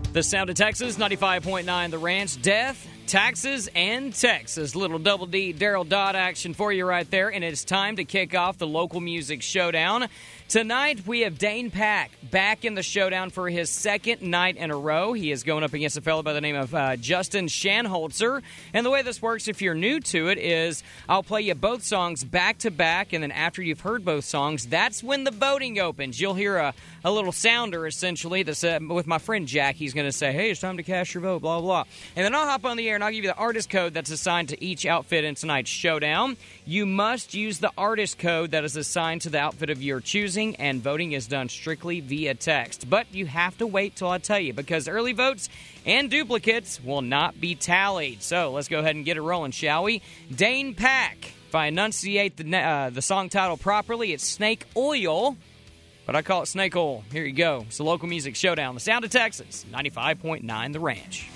The sound of Texas, 95.9 The Ranch. Death, taxes, and Texas. Little Double D, Daryl Dodd action for you right there. And it's time to kick off the local music showdown. Tonight, we have Dane Pack back in the showdown for his second night in a row. He is going up against a fellow by the name of Justin Shanholzer. And the way this works, if you're new to it, is I'll play you both songs back to back. And then after you've heard both songs, that's when the voting opens. You'll hear a little sounder, essentially, that's with my friend Jack. He's going to say, hey, it's time to cast your vote, blah, blah. And then I'll hop on the air and I'll give you the artist code that's assigned to each outfit in tonight's showdown. You must use the artist code that is assigned to the outfit of your choosing, and voting is done strictly via text. But you have to wait till I tell you, because early votes and duplicates will not be tallied. So let's go ahead and get it rolling, shall we? Dane Pack. If I enunciate the song title properly, it's Snake Oil, but I call it Snake Oil. Here you go. It's the local music showdown. The sound of Texas, 95.9 The Ranch.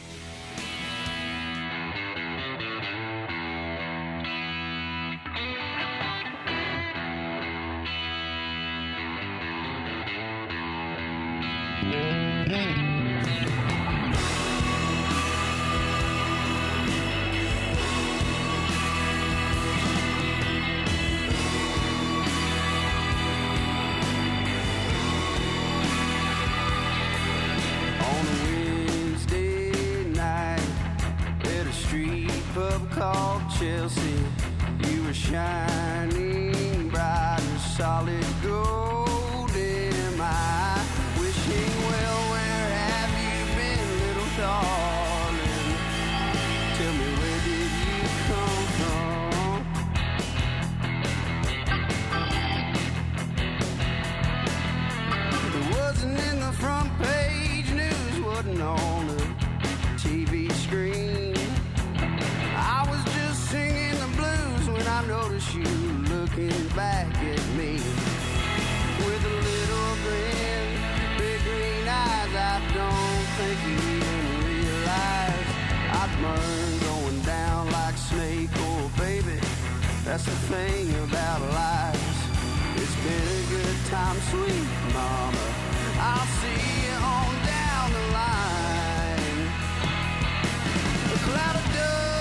Called Chelsea, you were shining bright and solid gold in my eye. Wishing, well, where have you been, little darling? Tell me, where did you come from? It wasn't in the front page news, wasn't on the TV screen. I was just singing the blues when I noticed you looking back at me with a little grin, big green eyes. I don't think you even realize I'd burn going down like snake oil, baby. That's the thing about life. It's been a good time, sweet mama. I'll see you on down the line. A cloud of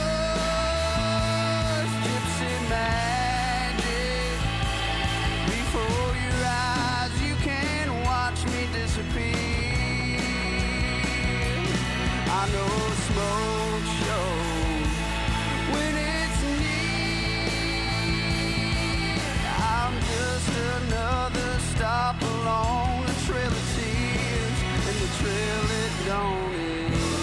dust, gypsy magic. Before your eyes, you can watch me disappear. I know smoke shows when it's near. I'm just another stop along the trail of tears, and the trail it don't end.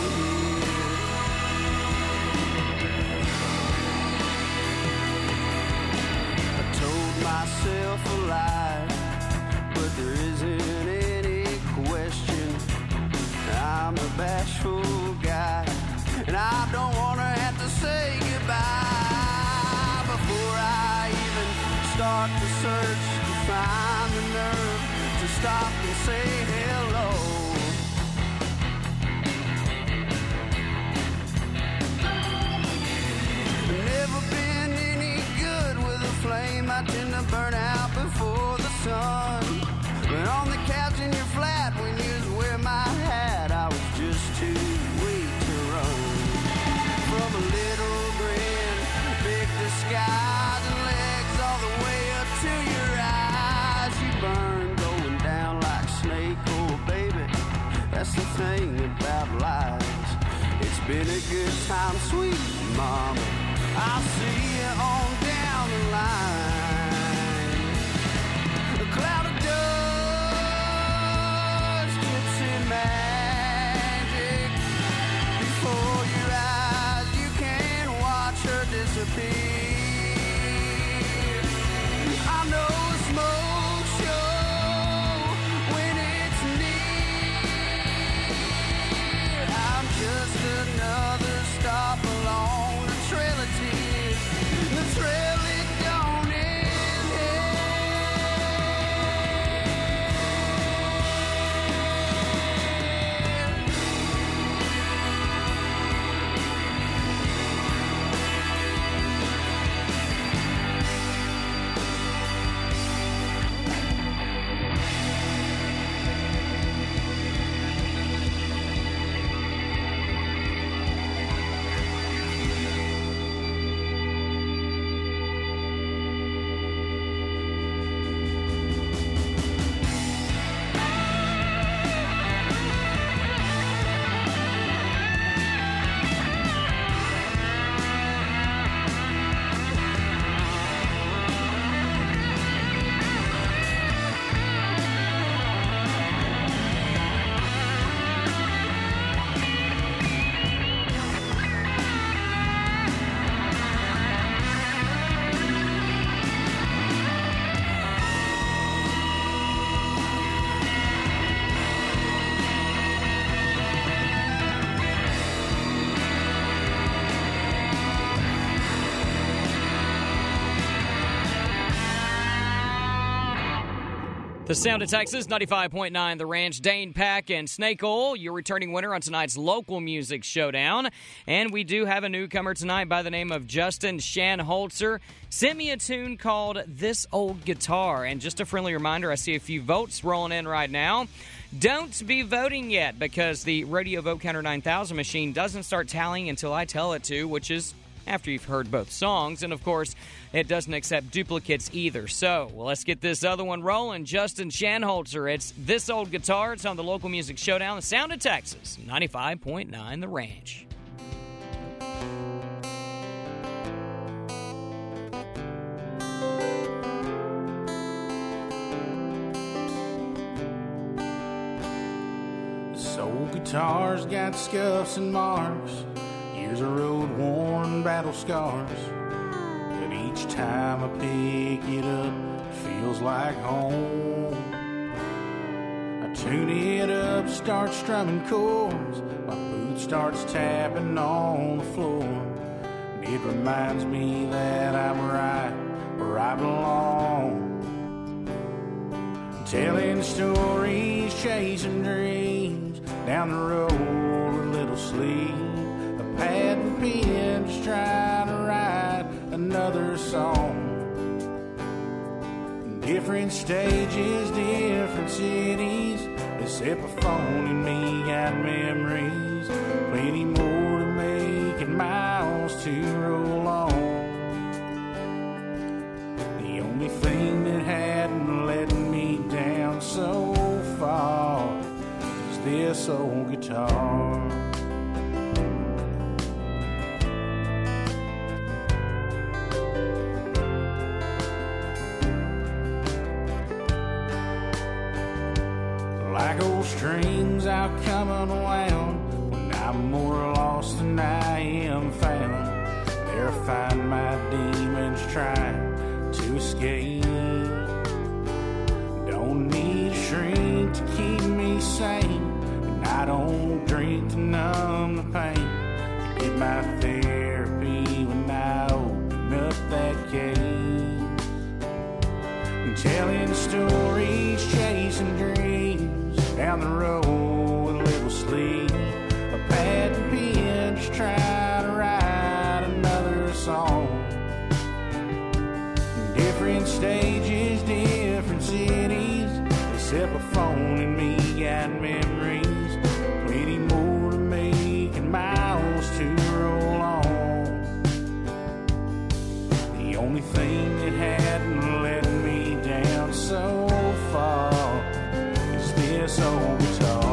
Myself alive, but there isn't any question. I'm a bashful guy, and I don't want to have to say goodbye before I even start the search to find the nerve to stop and say hello. Never been any good with a flame. I tend to burn out before the sun. But on the couch in your flat when you was wear my hat, I was just too weak to run. From a little grin, big disguise and legs all the way up to your eyes. You burn going down like snake oil, baby. That's the thing about life. It's been a good time, sweet mama. I'll see you on down the line. A cloud of dust, gypsy magic. Before your eyes, you can watch her disappear. I know a smoke show when it's near. I'm just another stop along the trail of tears. The trail it don't end. The Sound of Texas, 95.9 The Ranch, Dane Pack and Snake Oil, your returning winner on tonight's local music showdown. And we do have a newcomer tonight by the name of Justin Shanholzer. Sent me a tune called This Old Guitar. And just a friendly reminder, I see a few votes rolling in right now. Don't be voting yet because the Radio Vote Counter 9000 machine doesn't start tallying until I tell it to, which is after you've heard both songs. And, of course, it doesn't accept duplicates either. So, let's get this other one rolling. Justin Shanholzer. It's This Old Guitar. It's on the local music showdown, The Sound of Texas, 95.9 The Ranch. This old guitar's got scuffs and marks, years of road worn battle scars. But each time I pick it up, it feels like home. I tune it up, start strumming chords, my boot starts tapping on the floor. And it reminds me that I'm right where I belong. Telling stories, chasing dreams, down the road with little sleep. A pad and pen, just trying to write another song. Different stages, different cities, this Epiphone and me got memories. Plenty more to make and miles to roll on. The only thing that hadn't let me down so far is this old guitar. Like old strings out coming around, when I'm more lost than I am found. There I find my demons trying to escape. Don't need a shrink to keep me sane, and I don't drink to numb the pain. I get my therapy when I open up that cage. I'm telling stories, chasing dreams, down the road with little sleep. A pad and pen, just trying to write another song. Different stages, different cities, this Epiphone and me got memories. Plenty more to make and miles to roll on. The only thing that hadn't let me down so far is this old guitar.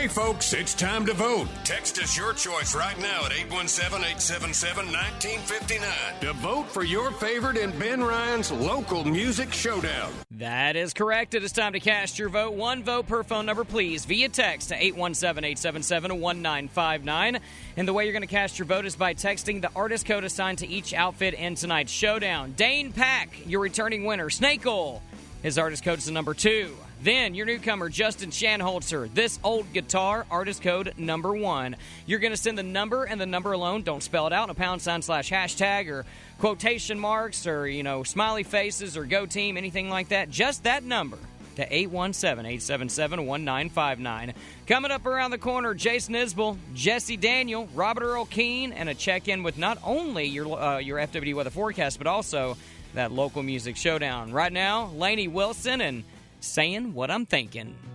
Okay, folks, it's time to vote. Text us your choice right now at 817-877-1959 to vote for your favorite in Ben Ryan's Local Music Showdown. That is correct. It is time to cast your vote. One vote per phone number, please, via text to 817-877-1959. And the way you're going to cast your vote is by texting the artist code assigned to each outfit in tonight's showdown. Dane Pack, your returning winner. Snake Oil, his artist code is the number 2. Then your newcomer, Justin Shanholzer, This Old Guitar, artist code number 1. You're going to send the number and the number alone. Don't spell it out in a #/hashtag or quotation marks or, smiley faces or go team, anything like that. Just that number to 817-877-1959. Coming up around the corner, Jason Isbell, Jesse Daniel, Robert Earl Keane, and a check-in with not only your FWD weather forecast, but also that local music showdown. Right now, Lainey Wilson and Saying What I'm Thinking.